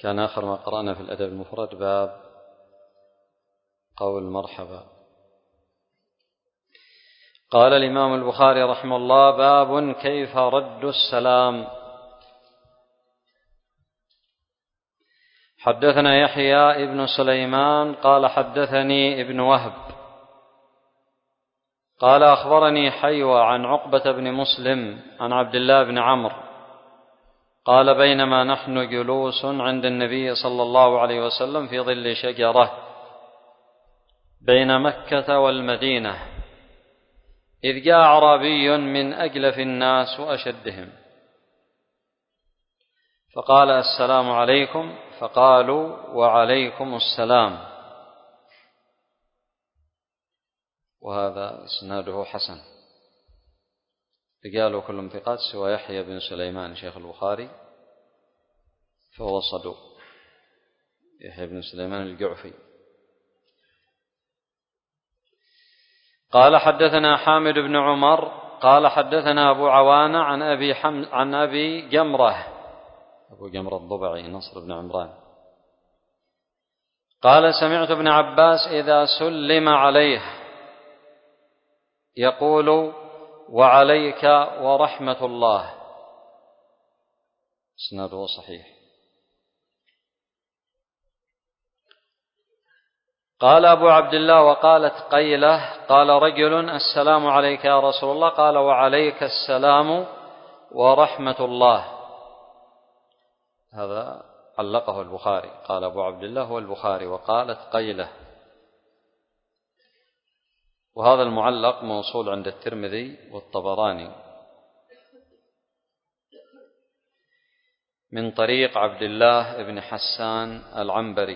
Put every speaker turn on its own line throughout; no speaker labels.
كان آخر ما قرأنا في الأدب المفرد باب قول مرحبا. قال الإمام البخاري رحمه الله: باب كيف رد السلام. حدثنا يحيى ابن سليمان قال حدثني ابن وهب قال أخبرني حيوى عن عقبة بن مسلم عن عبد الله بن عمرو قال: بينما نحن جلوس عند النبي صلى الله عليه وسلم في ظل شجرة بين مكة والمدينة، إذ جاء أعرابي من أجلف الناس وأشدهم فقال: السلام عليكم. فقالوا: وعليكم السلام. وهذا إسناده حسن، رجاله كلهم ثقات سوى يحيى بن سليمان شيخ البخاري فهو صدوق، يحيى بن سليمان الجعفي. قال حدثنا حامد بن عمر قال حدثنا أبو عوانة عن أبي جمرة، أبو جمرة الضبعي نصر بن عمران، قال: سمعت ابن عباس إذا سلم عليه يقول: وعليك ورحمة الله. إسناده صحيح. قال أبو عبد الله: وقالت قيلة: قال رجل: السلام عليك يا رسول الله. قال: وعليك السلام ورحمة الله. هذا علقه البخاري، قال أبو عبد الله هو البخاري، وقالت قيلة. وهذا المعلق موصول عند الترمذي والطبراني من طريق عبد الله بن حسان العنبري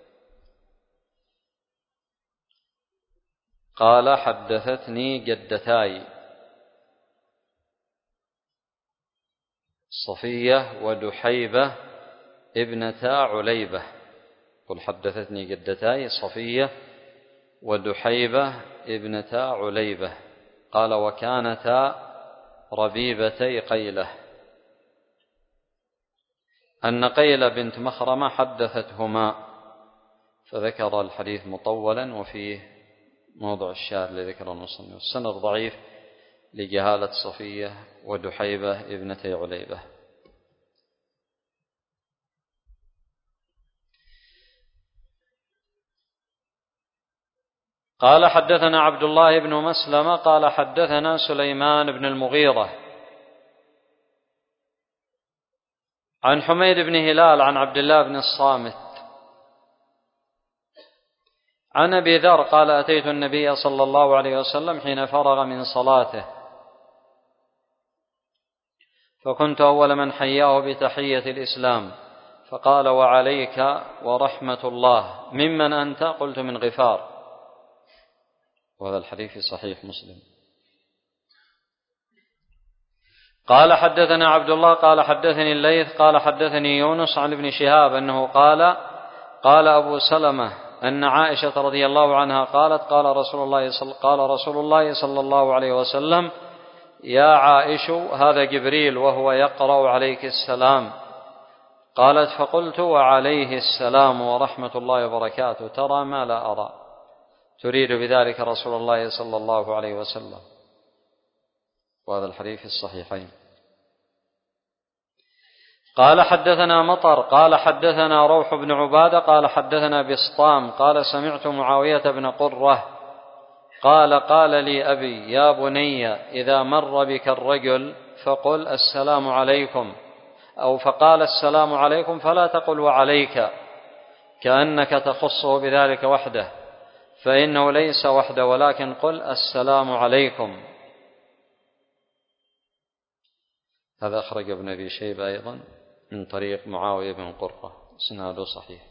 قال: حدثتني جدتاي صفية ودحيبة ابنتا عليبة. قل: حدثتني جدتاي صفية ودحيبة ابنتا عليبة. قال: وكانتا ربيبتي قيلة، أن قيلة بنت مخرمة حدثتهما، فذكر الحديث مطولا وفيه موضع الشاهد لذكر المصنف. السند ضعيف لجهالة صفية ودحيبة ابنتي عليبة. قال حدثنا عبد الله بن مسلمة قال حدثنا سليمان بن المغيرة عن حميد بن هلال عن عبد الله بن الصامت عن أبي ذر قال: أتيت النبي صلى الله عليه وسلم حين فرغ من صلاته، فكنت أول من حياه بتحية الإسلام، فقال: وعليك ورحمة الله. ممن أنت؟ قلت: من غفار. وهذا الحديث في صحيح مسلم. قال حدثنا عبد الله قال حدثني الليث قال حدثني يونس عن ابن شهاب أنه قال: قال أبو سلمة أن عائشة رضي الله عنها قالت: قال رسول الله صلى الله عليه وسلم: يا عائش، هذا جبريل وهو يقرأ عليك السلام. قالت: فقلت: وعليه السلام ورحمة الله وبركاته. ترى ما لا أرى. تريد بذلك رسول الله صلى الله عليه وسلم. وهذا الحديث في الصحيحين. قال حدثنا مطر قال حدثنا روح بن عبادة قال حدثنا بسطام قال: سمعت معاوية بن قرة قال لي أبي: يا بني، إذا مر بك الرجل فقل: السلام عليكم، أو فقال: السلام عليكم، فلا تقل: وعليك، كأنك تخصه بذلك وحده، فإنه ليس وحده، ولكن قل: السلام عليكم. هذا أخرج ابن أبي شيبة أيضا من طريق معاوية بن قرة، إسناده صحيح.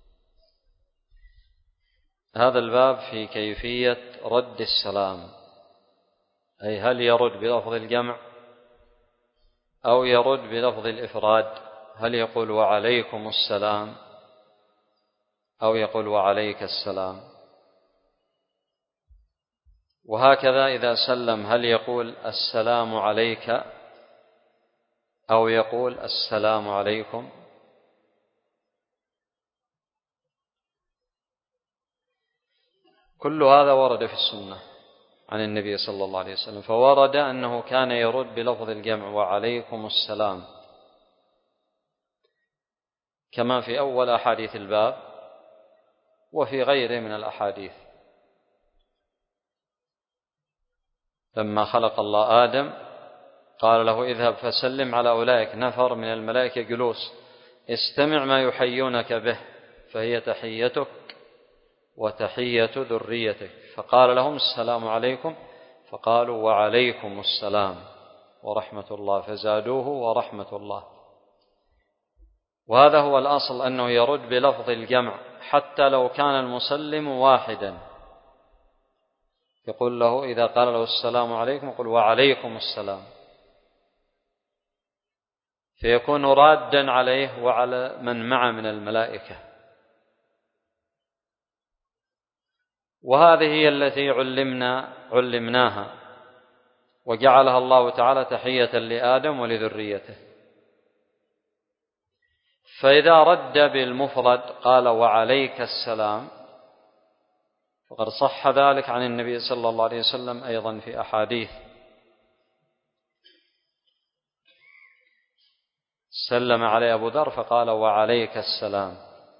هذا الباب في كيفية رد السلام، أي هل يرد بلفظ الجمع أو يرد بلفظ الإفراد؟ هل يقول: وعليكم السلام، أو يقول: وعليك السلام؟ وهكذا إذا سلم هل يقول: السلام عليك، أو يقول: السلام عليكم؟ كل هذا ورد في السنة عن النبي صلى الله عليه وسلم، فورد أنه كان يرد بلفظ الجمع وعليكم السلام كما في أول أحاديث الباب وفي غيره من الأحاديث. لما خلق الله آدم قال له اذهب فسلم على أولئك نفر من الملائكة جلوس، استمع ما يحيونك به فهي تحيتك وتحية ذريتك، فقال لهم السلام عليكم، فقالوا وعليكم السلام ورحمة الله، فزادوه ورحمة الله. وهذا هو الأصل، أنه يرد بلفظ الجمع حتى لو كان المسلم واحدا، يقول له إذا قال له السلام عليكم يقول وعليكم السلام، فيكون رادا عليه وعلى من معه من الملائكة. وهذه هي التي علمناها وجعلها الله تعالى تحية لآدم ولذريته. فإذا رد بالمفرد قال وعليك السلام فقد صح ذلك عن النبي صلى الله عليه وسلم أيضا في أحاديث. سلم عليه أبو ذر فقال وعليك السلام.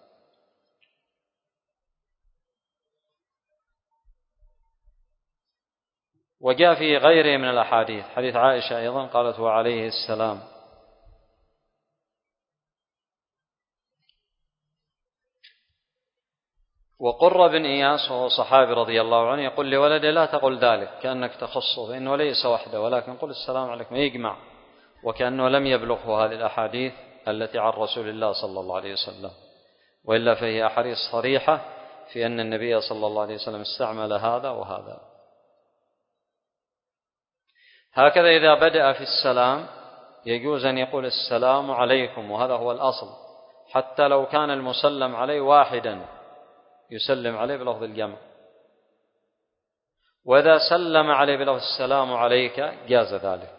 وجاء في غيره من الأحاديث، حديث عائشة أيضا قالت وعليه السلام. وقرة بن إياس وهو صحابي رضي الله عنه يقول لولده لا تقل ذلك كأنك تخصه، فإنه ليس وحده، ولكن قل السلام عليكم، يجمع، وكأنه لم يبلغه هذه الأحاديث التي عن رسول الله صلى الله عليه وسلم، وإلا فهي أحاديث صريحة في أن النبي صلى الله عليه وسلم استعمل هذا وهذا. هكذا إذا بدأ في السلام يجوز أن يقول السلام عليكم، وهذا هو الأصل، حتى لو كان المسلم عليه واحدا يسلم عليه بلفظ الجمع. وإذا سلم عليه بلفظ السلام عليك جاز ذلك.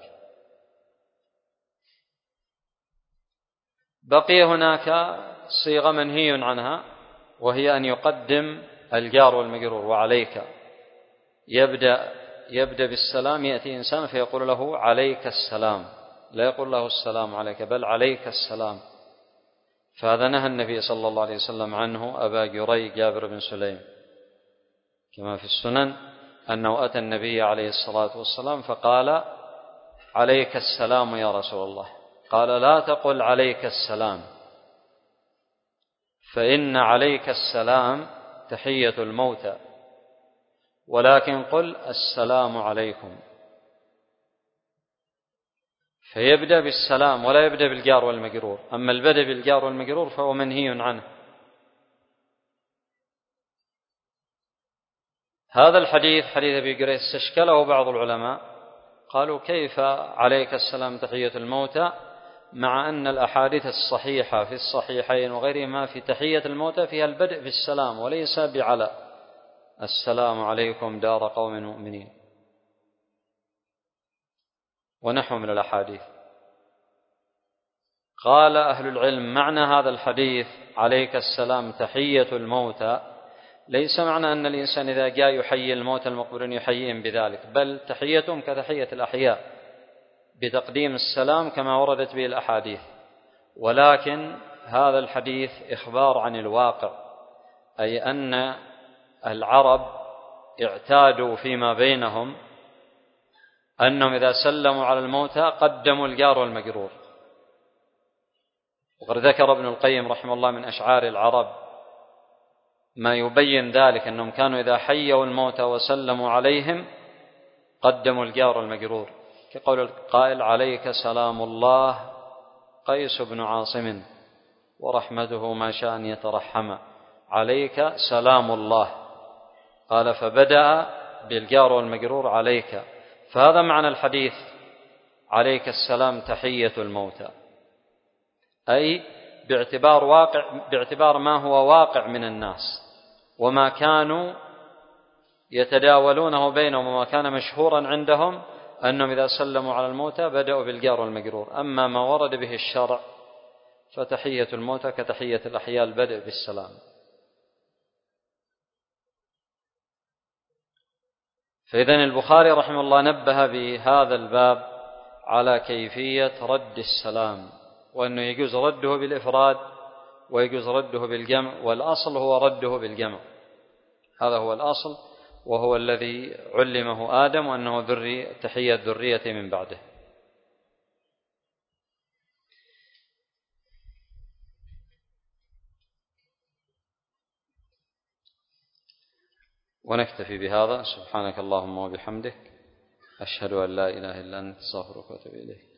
بقي هناك صيغة منهي عنها، وهي أن يقدم الجار والمجرور وعليك، يبدأ بالسلام، يأتي إنسان فيقول له عليك السلام، لا يقول له السلام عليك بل عليك السلام. فهذا نهى النبي صلى الله عليه وسلم عنه أبا جري جابر بن سليم، كما في السنن أنه أتى النبي عليه الصلاة والسلام فقال عليك السلام يا رسول الله، قال لا تقل عليك السلام، فإن عليك السلام تحية الموتى، ولكن قل السلام عليكم. فيبدأ بالسلام ولا يبدأ بالجار والمجرور، أما البدء بالجار والمجرور فهو منهي عنه. هذا الحديث حديث أبي جريس استشكله بعض العلماء، قالوا كيف عليك السلام تحية الموتى، مع أن الأحاديث الصحيحة في الصحيحين وغيرهما في تحية الموتى فيها البدء بالسلام وليس بعلى السلام عليكم دار قوم مؤمنين ونحو من الأحاديث. قال أهل العلم معنى هذا الحديث عليك السلام تحية الموتى ليس معنى أن الإنسان إذا جاء يحيي الموتى المقبورين يحييهم بذلك، بل تحيتهم كتحية الأحياء بتقديم السلام كما وردت به الأحاديث. ولكن هذا الحديث إخبار عن الواقع، أي أن العرب اعتادوا فيما بينهم أنهم إذا سلموا على الموتى قدموا الجار والمجرور. وقد ذكر ابن القيم رحمه الله من أشعار العرب ما يبين ذلك، أنهم كانوا إذا حيوا الموتى وسلموا عليهم قدموا الجار والمجرور، كقول القائل عليك سلام الله قيس بن عاصم ورحمته ما شاء أن يترحم، عليك سلام الله، قال فبدأ بالجار والمجرور عليك. فهذا معنى الحديث عليك السلام تحية الموتى، أي باعتبار ما هو واقع من الناس وما كانوا يتداولونه بينهم وما كان مشهورا عندهم أنهم إذا سلموا على الموتى بدأوا بالجار والمجرور. أما ما ورد به الشرع فتحية الموتى كتحية الأحياء البدء بالسلام. فإذن البخاري رحمه الله نبه بهذا الباب على كيفية رد السلام، وأنه يجوز رده بالإفراد ويجوز رده بالجمع، والأصل هو رده بالجمع، هذا هو الأصل وهو الذي علمه آدم، وأنه تحية ذريته من بعده. ونكتفي بهذا. سبحانك اللهم وبحمدك، أشهد أن لا إله إلا أنت، أستغفرك وأتوب إليك.